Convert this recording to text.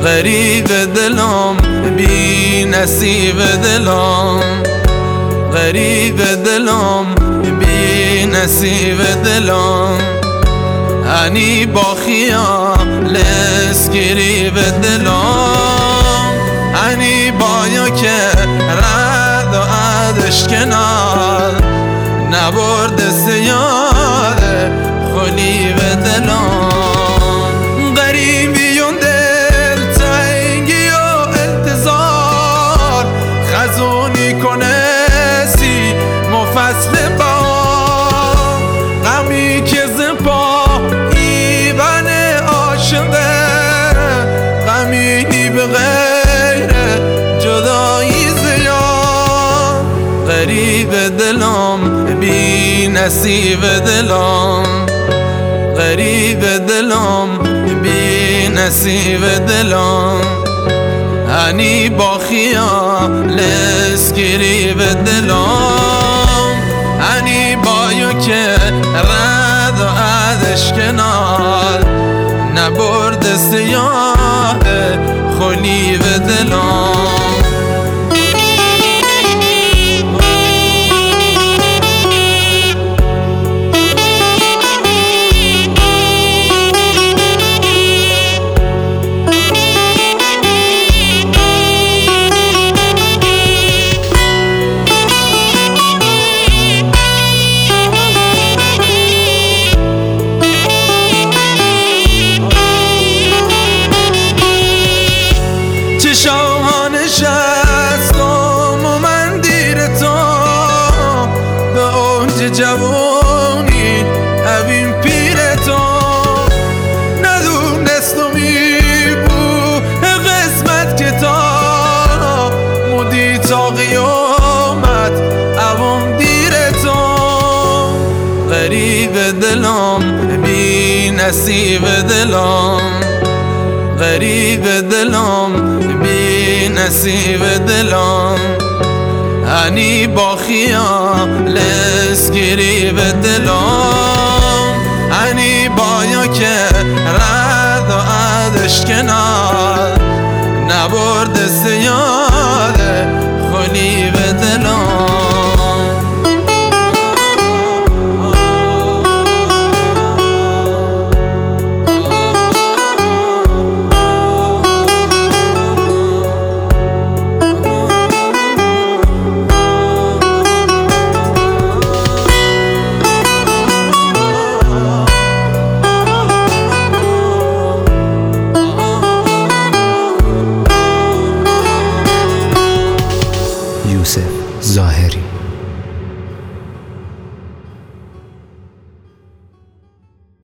غریب دلم بی نصیب دلم، غریب دلم بی نصیب دلم، هنی با خیال اسکریب دلم، هنی با یا که رد و عدش کنار نبرد سیاد خلی به دلم. غریبی اون دل تنگی و انتظار خزونی کنه سی مفصل با غمی که زپا ایبن عاشقه، غمی به غیر جدایی زیاد. غریب دلم بی نصیب دلم، غریب دلم بی نصیب دلم، هنی با خیال اسکریب دلم، هنی با یو که رد و عدش کنار نبرد سیاه خلی به دلم. شاهان شستم و من دیر تو به اوج جوانی اوین پیر تو، ندونستمی بو قسمت که تا مودی تا قیامت اوام دیر تو. غریب دلم بی نصیب دلم، غریب دلم بی نصیب دلم، هنی با خیال اسکریب دلم، هنی با یا که رد و عدش کنار نبرد سیاه